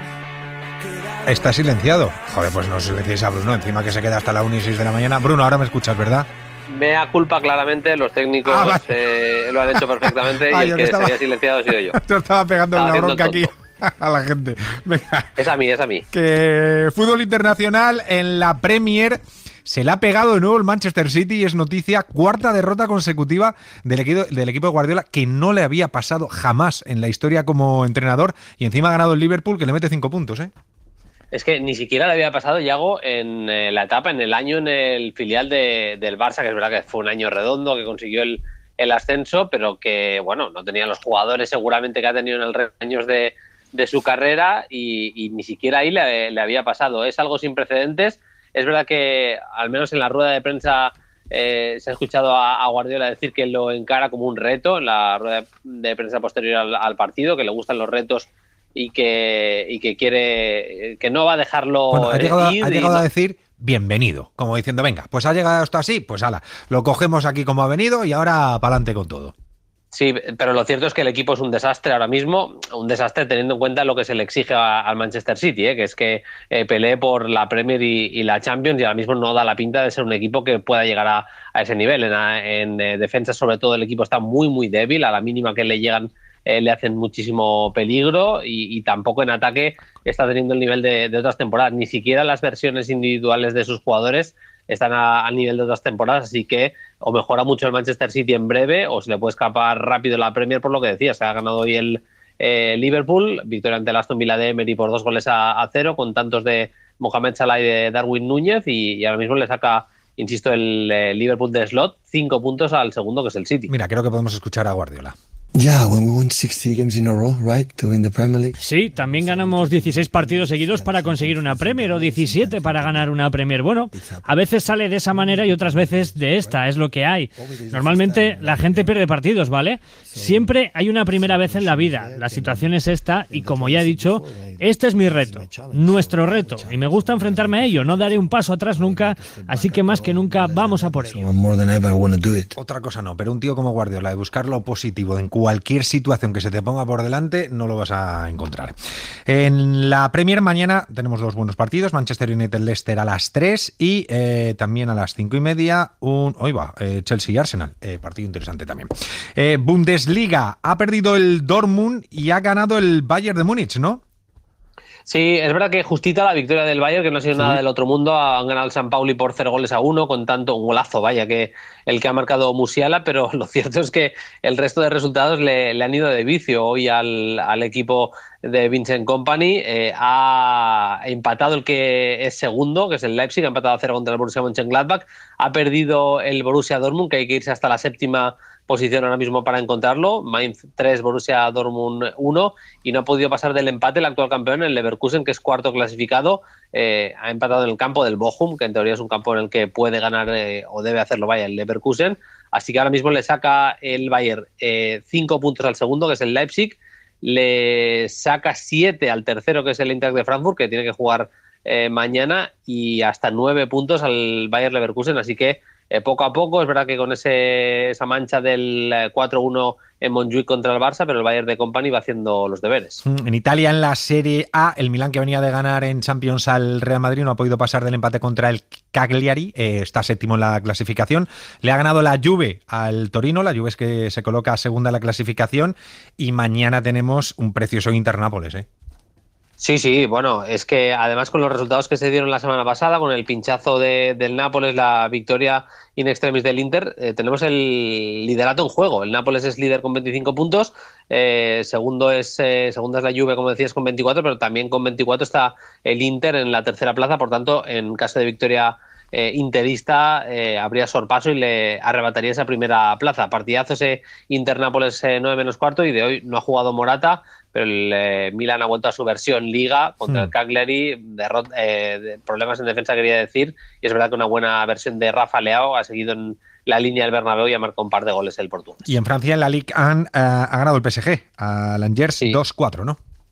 Está silenciado. Joder, pues no silenciéis a Bruno, encima que se queda hasta la una y seis de la mañana. Bruno, ahora me escuchas, ¿verdad? Me da culpa claramente, los técnicos ah, vale. eh, lo han hecho perfectamente y ah, el que estaba... se había silenciado ha sido yo. Yo estaba pegando una bronca aquí a la gente. Venga. Es a mí, es a mí. Que fútbol internacional en la Premier se le ha pegado de nuevo el Manchester City y es noticia, cuarta derrota consecutiva del equipo, del equipo de Guardiola, que no le había pasado jamás en la historia como entrenador, y encima ha ganado el Liverpool, que le mete cinco puntos, ¿eh? Es que ni siquiera le había pasado, Yago, en eh, la etapa, en el año en el filial de, del Barça, que es verdad que fue un año redondo, que consiguió el, el ascenso, pero que, bueno, no tenía los jugadores seguramente que ha tenido en el resto de años de, de su carrera y, y ni siquiera ahí le, le había pasado. Es algo sin precedentes. Es verdad que, al menos en la rueda de prensa, eh, se ha escuchado a, a Guardiola decir que lo encara como un reto en la rueda de prensa posterior al, al partido, que le gustan los retos y que, y que quiere, que no va a dejarlo bueno, ha llegado, ir. Ha llegado a decir bienvenido, como diciendo, venga, pues ha llegado esto así, pues ala, lo cogemos aquí como ha venido y ahora para adelante con todo. Sí, pero lo cierto es que el equipo es un desastre ahora mismo, un desastre teniendo en cuenta lo que se le exige a, al Manchester City, ¿eh? que es que eh, pelee por la Premier y, y la Champions, y ahora mismo no da la pinta de ser un equipo que pueda llegar a, a ese nivel. En, en eh, defensa, sobre todo, el equipo está muy, muy débil, a la mínima que le llegan eh, le hacen muchísimo peligro, y, y tampoco en ataque está teniendo el nivel de, de otras temporadas, ni siquiera las versiones individuales de sus jugadores están a, al nivel de otras temporadas, así que o mejora mucho el Manchester City en breve o se le puede escapar rápido la Premier, por lo que decía. Se ha ganado hoy el eh, Liverpool, victoria ante el Aston Villa de Emery por dos goles a, a cero, con tantos de Mohamed Salah y de Darwin Núñez, y, y ahora mismo le saca, insisto, el eh, Liverpool de slot cinco puntos al segundo, que es el City. Mira, creo que podemos escuchar a Guardiola. Yeah, when we won sixty games in a row, right, to win the Premier League. Sí, también ganamos dieciséis partidos seguidos para conseguir una Premier, o diecisiete para ganar una Premier. Bueno, a veces sale de esa manera y otras veces de esta, es lo que hay. Normalmente la gente pierde partidos, ¿vale? Siempre hay una primera vez en la vida. La situación es esta y, como ya he dicho, este es mi reto, nuestro reto, y me gusta enfrentarme a ello. No daré un paso atrás nunca, así que más que nunca vamos a por ello. Otra cosa no, pero un tío como Guardiola, de buscar lo positivo en cualquier situación que se te ponga por delante, no lo vas a encontrar. En la Premier mañana tenemos dos buenos partidos, Manchester United-Leicester a las tres y eh, también a las cinco y media un, hoy va, eh, Chelsea y Arsenal, eh, partido interesante también. Eh, Bundesliga, ha perdido el Dortmund y ha ganado el Bayern de Múnich, ¿no? Sí, es verdad que justita la victoria del Bayern, que no ha sido sí. nada del otro mundo. Han ganado el San Pauli por cero goles a uno, con tanto un golazo, vaya, que el que ha marcado Musiala, pero lo cierto es que el resto de resultados le, le han ido de vicio hoy al, al equipo de Vincent Kompany. Eh, ha empatado el que es segundo, que es el Leipzig, ha empatado a cero contra el Borussia Mönchengladbach. Ha perdido el Borussia Dortmund, que hay que irse hasta la séptima posición ahora mismo para encontrarlo. Mainz tres, Borussia Dortmund uno, y no ha podido pasar del empate el actual campeón, el Leverkusen, que es cuarto clasificado. Eh, ha empatado en el campo del Bochum, que en teoría es un campo en el que puede ganar eh, o debe hacerlo, vaya, el Leverkusen. Así que ahora mismo le saca el Bayern eh, cinco puntos al segundo, que es el Leipzig, le saca siete al tercero, que es el Eintracht de Frankfurt, que tiene que jugar eh, mañana, y hasta nueve puntos al Bayern Leverkusen. Así que Eh, poco a poco, es verdad que con ese, esa mancha del cuatro uno en Montjuic contra el Barça, pero el Bayern de Kompany va haciendo los deberes. En Italia, en la Serie A, el Milán, que venía de ganar en Champions al Real Madrid, no ha podido pasar del empate contra el Cagliari, eh, está séptimo en la clasificación. Le ha ganado la Juve al Torino, la Juve es que se coloca segunda en la clasificación, y mañana tenemos un precioso Inter-Nápoles, ¿eh? Sí, sí, bueno, es que además con los resultados que se dieron la semana pasada, con el pinchazo de, del Nápoles, la victoria in extremis del Inter, eh, tenemos el liderato en juego. El Nápoles es líder con veinticinco puntos, eh, segundo es eh, segunda es la Juve, como decías, con veinticuatro, pero también con veinticuatro está el Inter en la tercera plaza. Por tanto, en caso de victoria eh, interista, eh, habría sorpaso y le arrebataría esa primera plaza. Partidazo ese Inter-Nápoles eh, nueve menos cuarto, y de hoy no ha jugado Morata, pero el eh, Milan ha vuelto a su versión Liga contra hmm. el Cagliari, derrot, eh, de problemas en defensa, quería decir, y es verdad que una buena versión de Rafa Leao ha seguido en la línea del Bernabéu y ha marcado un par de goles el portugués. Y en Francia, en la Ligue uno, uh, ha ganado el P S G al Angers sí. dos cuatro, ¿no?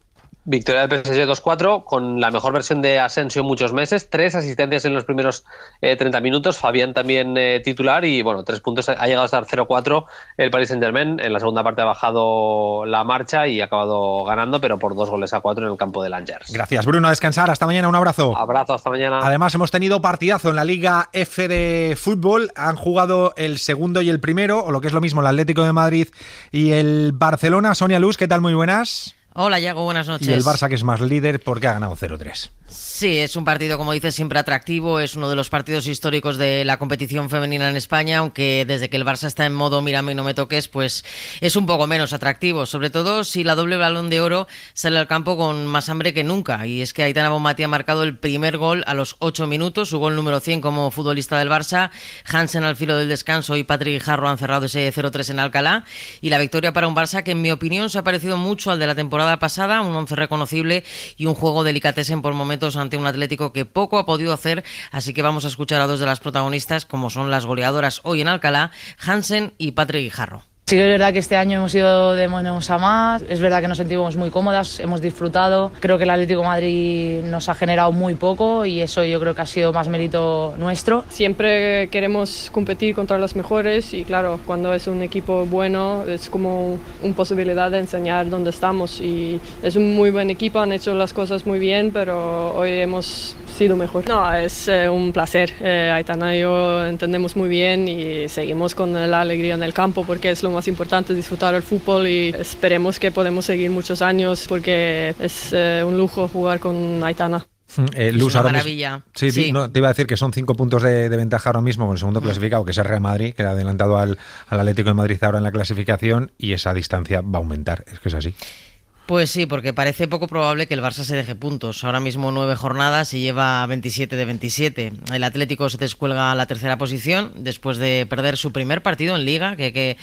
Victoria del P S G dos cuatro, con la mejor versión de Asensio en muchos meses, tres asistencias en los primeros eh, treinta minutos, Fabián también eh, titular y bueno, tres puntos, ha llegado a estar cero cuatro el Paris Saint-Germain, en la segunda parte ha bajado la marcha y ha acabado ganando, pero por dos goles a cuatro en el campo del Angers. Gracias, Bruno, a descansar, hasta mañana, un abrazo. Abrazo, hasta mañana. Además hemos tenido partidazo en la Liga F de fútbol, han jugado el segundo y el primero, o lo que es lo mismo, el Atlético de Madrid y el Barcelona. Sonia Luz, ¿qué tal? Muy buenas. Hola, Yago, buenas noches. Y el Barça, que es más líder, porque ha ganado cero tres. Sí, es un partido, como dices, siempre atractivo. Es uno de los partidos históricos de la competición femenina en España, aunque desde que el Barça está en modo mírame y no me toques, pues es un poco menos atractivo. Sobre todo si la doble Balón de Oro sale al campo con más hambre que nunca. Y es que Aitana Bonmatí ha marcado el primer gol a los ocho minutos, su gol número cien como futbolista del Barça. Hansen al filo del descanso y Patrick Guijarro han cerrado ese cero tres en Alcalá. Y la victoria para un Barça que, en mi opinión, se ha parecido mucho al de la temporada pasada. Un once reconocible y un juego delicatessen por momentos ante un Atlético que poco ha podido hacer, así que vamos a escuchar a dos de las protagonistas, como son las goleadoras hoy en Alcalá, Hansen y Patrick Guijarro. Sí que es verdad que este año hemos ido de menos a más, es verdad que nos sentimos muy cómodas, hemos disfrutado, creo que el Atlético de Madrid nos ha generado muy poco y eso yo creo que ha sido más mérito nuestro. Siempre queremos competir contra los mejores y claro, cuando es un equipo bueno es como una posibilidad de enseñar dónde estamos y es un muy buen equipo, han hecho las cosas muy bien, pero hoy hemos sido mejor. No, es eh, un placer, eh, Aitana y yo entendemos muy bien y seguimos con la alegría en el campo porque es lo más importante, disfrutar el fútbol y esperemos que podamos seguir muchos años porque es eh, un lujo jugar con Aitana. Eh, Luz, es una ahora maravilla. Mismo, sí, sí. No, te iba a decir que son cinco puntos de, de ventaja ahora mismo con el segundo clasificado, que es el Real Madrid, que ha adelantado al, al Atlético de Madrid ahora en la clasificación, y esa distancia va a aumentar, es que es así. Pues sí, porque parece poco probable que el Barça se deje puntos. Ahora mismo nueve jornadas y lleva veintisiete de veintisiete. El Atlético se descuelga a la tercera posición después de perder su primer partido en Liga, que hay que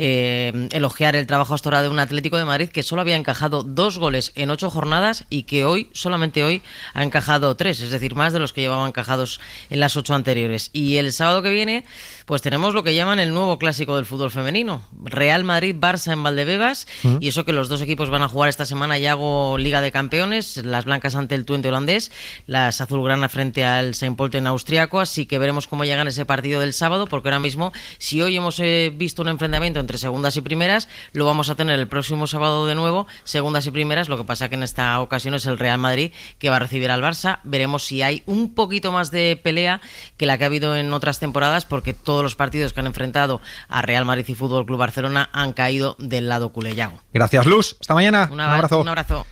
eh, elogiar el trabajo hasta ahora de un Atlético de Madrid que solo había encajado dos goles en ocho jornadas y que hoy, solamente hoy, ha encajado tres, es decir, más de los que llevaban encajados en las ocho anteriores. Y el sábado que viene, pues tenemos lo que llaman el nuevo clásico del fútbol femenino. Real Madrid-Barça en Valdebebas, ¿Mm? y eso que los dos equipos van a jugar esta semana ya hago Liga de Campeones, las blancas ante el Twente holandés, las azulgrana frente al Saint Pölten austriaco, así que veremos cómo llegan ese partido del sábado, porque ahora mismo, si hoy hemos eh, visto un enfrentamiento entre segundas y primeras, lo vamos a tener el próximo sábado de nuevo, segundas y primeras, lo que pasa que en esta ocasión es el Real Madrid que va a recibir al Barça. Veremos si hay un poquito más de pelea que la que ha habido en otras temporadas, porque todos los partidos que han enfrentado a Real Madrid y Fútbol Club Barcelona han caído del lado culé. Yago. Gracias, Luz. Hasta mañana. Una, un abrazo. Un abrazo.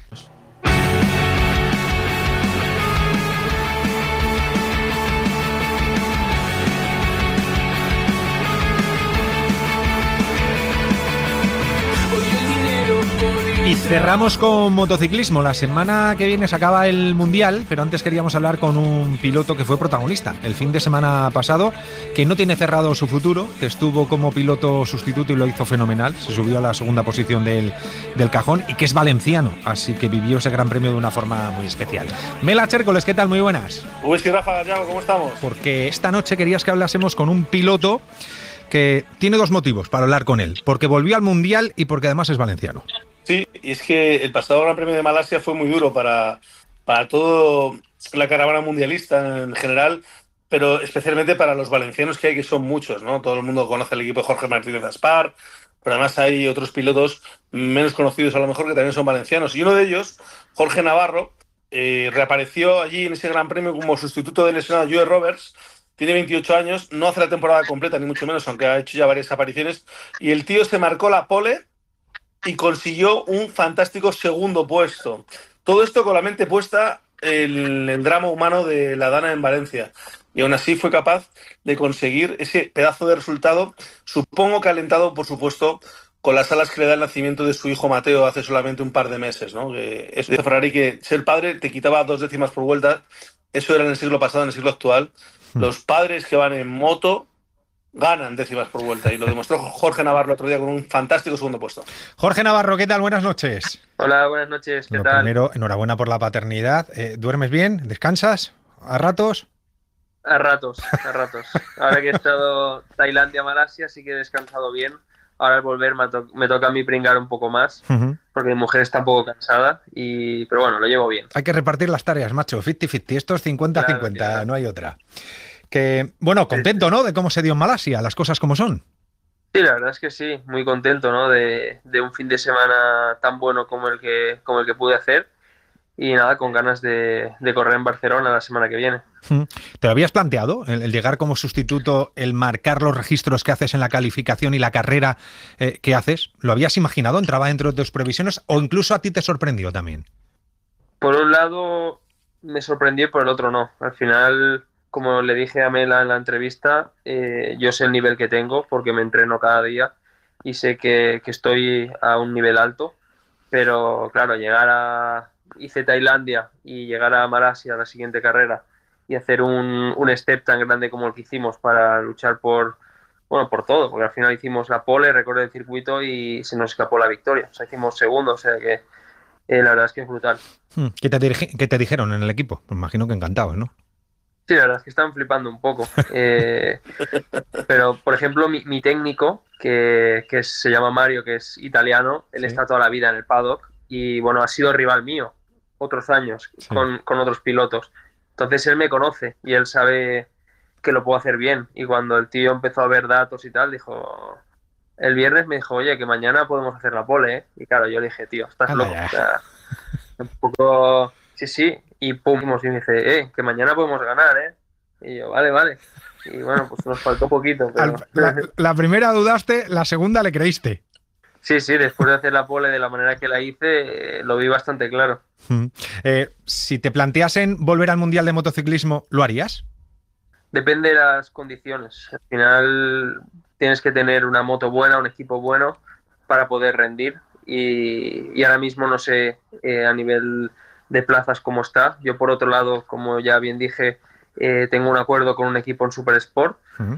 Y cerramos con motociclismo. La semana que viene se acaba el Mundial, pero antes queríamos hablar con un piloto que fue protagonista el fin de semana pasado, que no tiene cerrado su futuro, que estuvo como piloto sustituto y lo hizo fenomenal, se subió a la segunda posición del, del cajón, y que es valenciano, así que vivió ese gran premio de una forma muy especial. Mela Chércoles, ¿qué tal? Muy buenas. Whisky Rafa, Gallego, ¿cómo estamos? Porque esta noche querías que hablásemos con un piloto que tiene dos motivos para hablar con él, porque volvió al Mundial y porque además es valenciano. Sí, y es que el pasado Gran Premio de Malasia fue muy duro para, para toda la caravana mundialista en general, pero especialmente para los valencianos que hay, que son muchos, ¿no? Todo el mundo conoce el equipo de Jorge Martínez Aspar, pero además hay otros pilotos menos conocidos a lo mejor que también son valencianos. Y uno de ellos, Jorge Navarro, eh, reapareció allí en ese Gran Premio como sustituto del lesionado Joe Roberts. Tiene veintiocho años, no hace la temporada completa, ni mucho menos, aunque ha hecho ya varias apariciones. Y el tío se marcó la pole y consiguió un fantástico segundo puesto. Todo esto con la mente puesta en el drama humano de la Dana en Valencia. Y aún así fue capaz de conseguir ese pedazo de resultado, supongo que alentado, por supuesto, con las alas que le da el nacimiento de su hijo Mateo hace solamente un par de meses, ¿no? Que eso dice Ferrari, que ser padre te quitaba dos décimas por vuelta. Eso era en el siglo pasado, en el siglo actual. Los padres que van en moto ganan décimas por vuelta, y lo demostró Jorge Navarro el otro día con un fantástico segundo puesto. Jorge Navarro, ¿qué tal? Buenas noches. Hola, buenas noches, ¿qué Lo tal? Primero, enhorabuena por la paternidad. Eh, ¿Duermes bien? ¿Descansas? ¿A ratos? A ratos, a ratos. Ahora que he estado Tailandia, Malasia, sí que he descansado bien. Ahora al volver me, to- me toca a mí pringar un poco más. Uh-huh. porque mi mujer está un poco cansada, y, pero bueno, lo llevo bien. Hay que repartir las tareas, macho, cincuenta cincuenta, esto es cincuenta cincuenta, claro, claro. No hay otra. Que, bueno, contento, ¿no?, de cómo se dio en Malasia, las cosas como son. Sí, la verdad es que sí, muy contento, ¿no?, de, de un fin de semana tan bueno como el que, como el que pude hacer, y nada, con ganas de, de correr en Barcelona la semana que viene. ¿Te lo habías planteado, el, el llegar como sustituto, el marcar los registros que haces en la calificación y la carrera eh, que haces? ¿Lo habías imaginado? ¿Entraba dentro de tus previsiones o incluso a ti te sorprendió también? Por un lado me sorprendió y por el otro no. Al final, como le dije a Mela en la entrevista, eh, yo sé el nivel que tengo porque me entreno cada día y sé que, que estoy a un nivel alto, pero claro, llegar a... hice Tailandia y llegar a Malasia, la siguiente carrera, y hacer un, un step tan grande como el que hicimos para luchar por, bueno, por todo, porque al final hicimos la pole, récord del circuito y se nos escapó la victoria. O sea, hicimos segundo, o sea que eh, la verdad es que es brutal. ¿Qué te, ¿Qué te dijeron en el equipo? Me imagino que encantados, ¿no? Sí, la verdad es que están flipando un poco. Eh, pero, por ejemplo, mi, mi técnico, que, que se llama Mario, que es italiano, él sí. está toda la vida en el paddock y, bueno, ha sido rival mío otros años sí. con, con otros pilotos. Entonces él me conoce y él sabe que lo puedo hacer bien. Y cuando el tío empezó a ver datos y tal, dijo... El viernes me dijo, oye, que mañana podemos hacer la pole, ¿eh? Y claro, yo le dije, tío, estás loco. O sea, un poco... Sí, sí. Y pum, y me dice, eh, que mañana podemos ganar, ¿eh? Y yo, vale, vale. Y bueno, pues nos faltó poquito. Pero... La, la primera dudaste, la segunda le creíste. Sí, sí, después de hacer la pole de la manera que la hice, eh, lo vi bastante claro. Eh, si te planteasen volver al Mundial de Motociclismo, ¿lo harías? Depende de las condiciones. Al final tienes que tener una moto buena, un equipo bueno para poder rendir. Y, y ahora mismo no sé eh, a nivel de plazas cómo está. Yo, por otro lado, como ya bien dije, eh, tengo un acuerdo con un equipo en Super Sport. Uh-huh.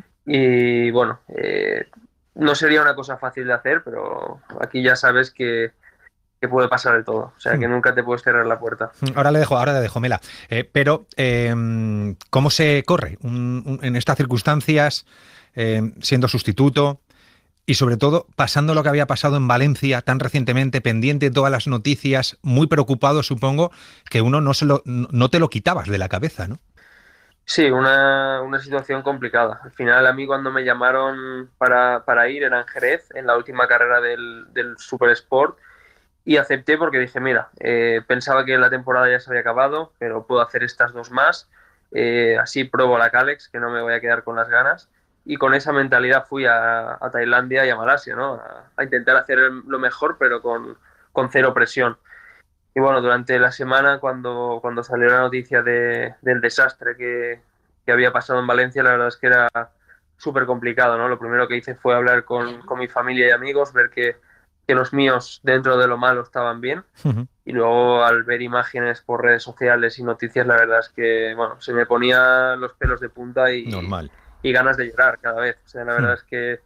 Y bueno, eh, no sería una cosa fácil de hacer, pero aquí ya sabes que que puede pasar de todo, o sea, que nunca te puedes cerrar la puerta. Ahora le dejo, ahora le dejo, Mela. Eh, pero, eh, ¿cómo se corre un, un, en estas circunstancias, eh, siendo sustituto y sobre todo pasando lo que había pasado en Valencia tan recientemente, pendiente de todas las noticias, muy preocupado, supongo, que uno no, se lo, no te lo quitabas de la cabeza, ¿no? Sí, una, una situación complicada. Al final, a mí cuando me llamaron para, para ir, era en Jerez, en la última carrera del, del Super Sport, y acepté porque dije, mira, eh, pensaba que la temporada ya se había acabado, pero puedo hacer estas dos más, eh, así pruebo la Calex, que no me voy a quedar con las ganas, y con esa mentalidad fui a, a Tailandia y a Malasia, ¿no? A, a intentar hacer lo mejor, pero con, con cero presión. Y bueno, durante la semana, cuando, cuando salió la noticia de, del desastre que, que había pasado en Valencia, la verdad es que era súper complicado, ¿no? Lo primero que hice fue hablar con, con mi familia y amigos, ver que que los míos, dentro de lo malo, estaban bien. Uh-huh. Y luego, al ver imágenes por redes sociales y noticias, la verdad es que, bueno, se me ponían los pelos de punta y, Normal. y ganas de llorar cada vez. O sea, la verdad uh-huh. es que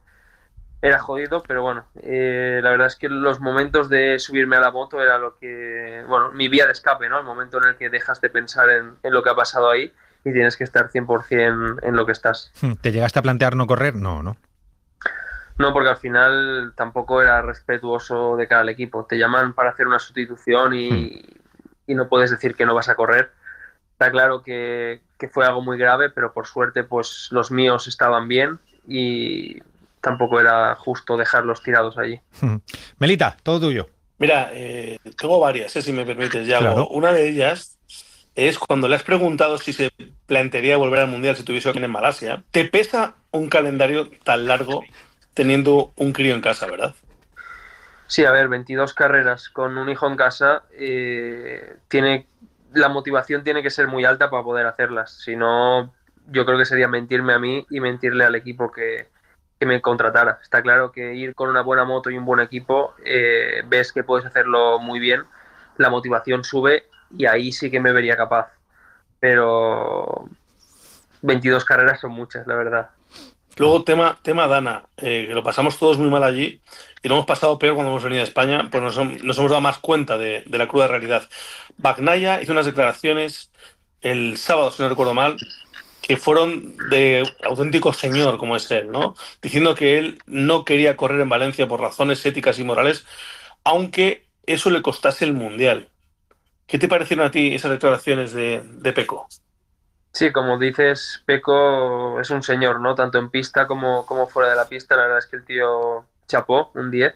era jodido, pero bueno, eh, la verdad es que los momentos de subirme a la moto era lo que, bueno, mi vía de escape, ¿no? El momento en el que dejas de pensar en, en lo que ha pasado ahí y tienes que estar cien por ciento en lo que estás. ¿Te llegaste a plantear no correr? No, ¿no? No, porque al final tampoco era respetuoso de cara al equipo. Te llaman para hacer una sustitución y, hmm. y no puedes decir que no vas a correr. Está claro que, que fue algo muy grave, pero por suerte pues los míos estaban bien y tampoco era justo dejarlos tirados allí. Hmm. Melita, todo tuyo. Mira, eh, tengo varias, eh, si me permites, Yago. Claro. Una de ellas es cuando le has preguntado si se plantearía volver al Mundial si tuviese aquí en Malasia. ¿Te pesa un calendario tan largo teniendo un crío en casa, verdad? Sí, a ver, veintidós carreras con un hijo en casa, eh, tiene la motivación tiene que ser muy alta para poder hacerlas. Si no, yo creo que sería mentirme a mí y mentirle al equipo que, que me contratara. Está claro que ir con una buena moto y un buen equipo, eh, ves que puedes hacerlo muy bien, la motivación sube y ahí sí que me vería capaz. Pero veintidós carreras son muchas, la verdad. Luego, tema, tema Dana, eh, que lo pasamos todos muy mal allí y lo hemos pasado peor cuando hemos venido a España, pues nos, nos hemos dado más cuenta de, de la cruda realidad. Bagnaia hizo unas declaraciones el sábado, si no recuerdo mal, que fueron de auténtico señor, como es él, ¿no? Diciendo que él no quería correr en Valencia por razones éticas y morales, aunque eso le costase el Mundial. ¿Qué te parecieron a ti esas declaraciones de, de Peco? Sí, como dices, Peco es un señor, ¿no? Tanto en pista como, como fuera de la pista. La verdad es que el tío chapó un diez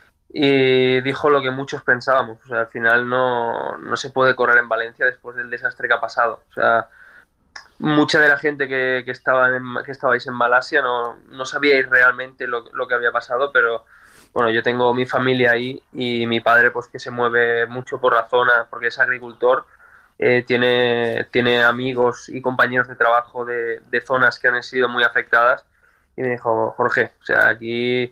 y dijo lo que muchos pensábamos. O sea, al final no, no se puede correr en Valencia después del desastre que ha pasado. O sea, mucha de la gente que, que, estaba en, que estabais en Malasia no, no sabíais realmente lo, lo que había pasado, pero bueno, yo tengo mi familia ahí y mi padre, pues que se mueve mucho por la zona porque es agricultor. Eh, tiene, tiene amigos y compañeros de trabajo de, de zonas que han sido muy afectadas y me dijo, Jorge, o sea, aquí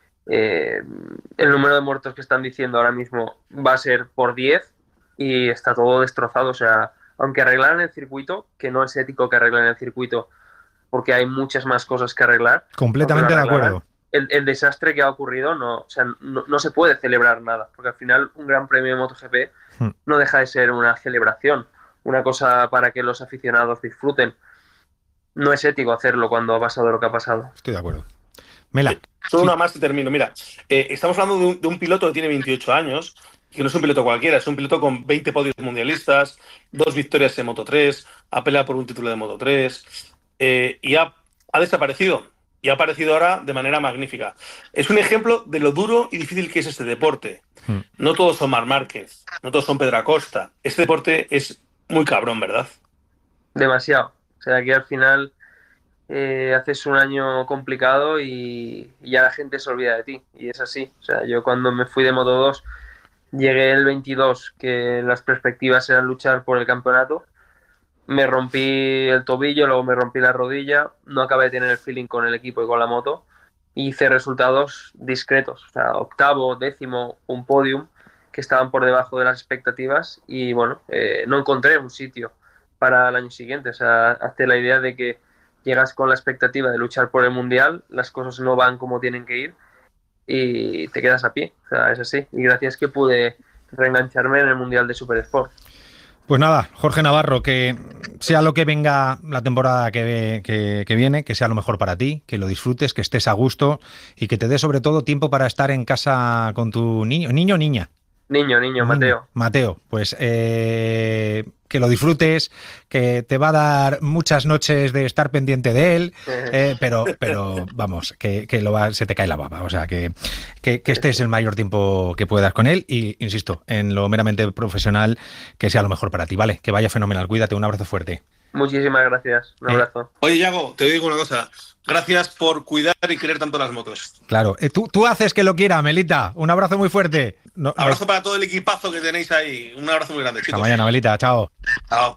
eh, el número de muertos que están diciendo ahora mismo va a ser por diez y está todo destrozado. O sea, aunque arreglaran el circuito, que no es ético que arreglen el circuito porque hay muchas más cosas que arreglar. Completamente de acuerdo. El, el desastre que ha ocurrido, no, o sea, no, no se puede celebrar nada, porque al final un gran premio de MotoGP hmm. no deja de ser una celebración, una cosa para que los aficionados disfruten. No es ético hacerlo cuando ha pasado lo que ha pasado. Estoy de acuerdo. Mela. Solo una más y termino. Mira, eh, estamos hablando de un, de un piloto que tiene veintiocho años, que no es un piloto cualquiera, es un piloto con veinte podios mundialistas, dos victorias en Moto tres, ha peleado por un título de Moto tres eh, y ha, ha desaparecido. Y ha aparecido ahora de manera magnífica. Es un ejemplo de lo duro y difícil que es este deporte. Hmm. No todos son Marc Márquez, no todos son Pedro Acosta. Este deporte es muy cabrón, ¿verdad? Demasiado. O sea, que al final eh, haces un año complicado y, y ya la gente se olvida de ti. Y es así. O sea, yo cuando me fui de Moto dos, llegué el veintidós, que las perspectivas eran luchar por el campeonato. Me rompí el tobillo, luego me rompí la rodilla, no acabé de tener el feeling con el equipo y con la moto, y hice resultados discretos, o sea, octavo, décimo, un podium, que estaban por debajo de las expectativas, y bueno, eh, no encontré un sitio para el año siguiente. O sea, hazte la idea de que llegas con la expectativa de luchar por el Mundial, las cosas no van como tienen que ir, y te quedas a pie. O sea, es así, y gracias que pude reengancharme en el Mundial de Super Sport. Pues nada, Jorge Navarro, que sea lo que venga la temporada que, que, que viene, que sea lo mejor para ti, que lo disfrutes, que estés a gusto y que te dé sobre todo tiempo para estar en casa con tu niño, niño o niña. Niño, niño, Mateo. Mateo, pues eh, que lo disfrutes, que te va a dar muchas noches de estar pendiente de él, eh, pero, pero vamos, que, que lo va, se te cae la baba. O sea, que, que, que estés el mayor tiempo que puedas con él y, insisto, en lo meramente profesional, que sea lo mejor para ti, ¿vale? Que vaya fenomenal. Cuídate, un abrazo fuerte. Muchísimas gracias. Un abrazo. Eh. Oye, Yago, te digo una cosa. Gracias por cuidar y querer tanto las motos. Claro. Eh, tú, tú haces que lo quiera, Melita. Un abrazo muy fuerte. No, abrazo no. para todo el equipazo que tenéis ahí. Un abrazo muy grande, chicos. Hasta mañana, Melita. Chao. Chao.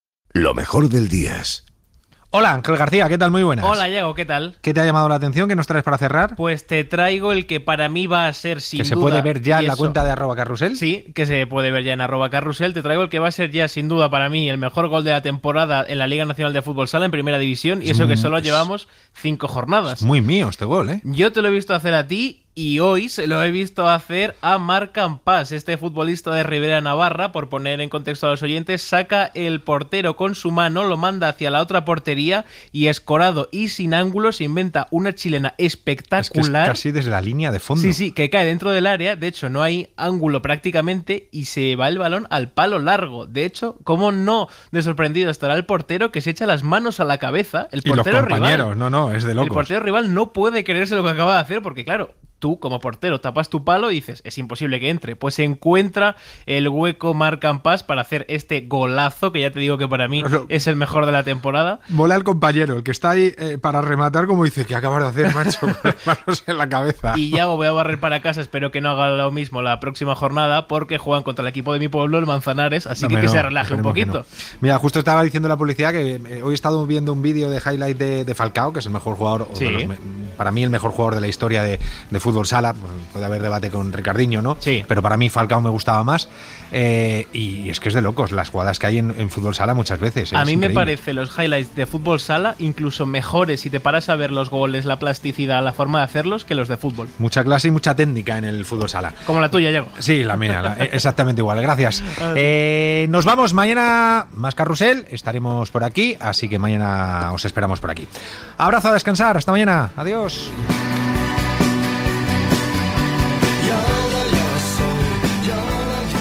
Lo mejor del día es... Hola, Ángel García, ¿qué tal? Muy buenas. Hola, Diego, ¿qué tal? ¿Qué te ha llamado la atención? ¿Qué nos traes para cerrar? Pues te traigo el que para mí va a ser sin duda... ¿Que se duda, puede ver ya en la eso. cuenta de arroba carrusel? Sí, que se puede ver ya en arroba carrusel. Te traigo el que va a ser ya sin duda para mí el mejor gol de la temporada en la Liga Nacional de Fútbol Sala en Primera División, y eso que solo llevamos cinco jornadas. Es muy mío este gol, ¿eh? Yo te lo he visto hacer a ti y hoy se lo he visto hacer a Marc Campas, este futbolista de Ribera Navarra. Por poner en contexto a los oyentes, saca el portero con su mano, lo manda hacia la otra portería y escorado y sin ángulo se inventa una chilena espectacular. Es que es casi desde la línea de fondo. Sí, sí, que cae dentro del área. De hecho, no hay ángulo prácticamente y se va el balón al palo largo. De hecho, cómo no de sorprendido estará el portero, que se echa las manos a la cabeza. El portero y los compañeros, rival, no, no, es de locos. El portero rival no puede creerse lo que acaba de hacer porque, claro, tú como portero tapas tu palo y dices, es imposible que entre. Pues se encuentra el hueco Marc Campas para hacer este golazo, que ya te digo que para mí no, es el mejor de la temporada. Mola el compañero, el que está ahí eh, para rematar, como dice, ¿qué acabas de hacer, macho? Con las manos en la cabeza. Y ya voy a barrer para casa, espero que no haga lo mismo la próxima jornada, porque juegan contra el equipo de mi pueblo, el Manzanares, así no, que que no, se relaje un poquito. No. Mira, justo estaba diciendo la publicidad que eh, hoy he estado viendo un vídeo de highlight de, de Falcao, que es el mejor jugador, sí. o de los, para mí el mejor jugador de la historia de, de fútbol sala. Puede haber debate con Ricardinho, ¿no? Sí. Pero para mí Falcao me gustaba más. Eh, y es que es de locos las jugadas que hay en, en fútbol sala muchas veces. A mí increíble. Me parece los highlights de fútbol sala incluso mejores si te paras a ver los goles, la plasticidad, la forma de hacerlos, que los de fútbol. Mucha clase y mucha técnica en el fútbol sala. Como la tuya, Diego. Sí, la mía, la, exactamente igual. Gracias. Eh, nos vamos mañana, más carrusel, estaremos por aquí, así que mañana os esperamos por aquí. Abrazo, a descansar, hasta mañana. Adiós. Yo, yo soy, yo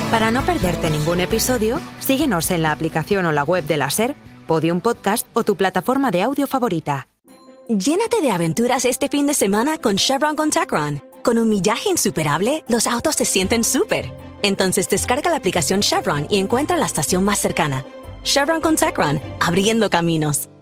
Para no perderte ningún episodio, síguenos en la aplicación o la web de la SER, Podium Podcast o tu plataforma de audio favorita. Llénate de aventuras este fin de semana con Chevron con Tacron. Con un millaje insuperable, los autos se sienten súper. Entonces descarga la aplicación Chevron y encuentra la estación más cercana. Chevron con Tacron, abriendo caminos.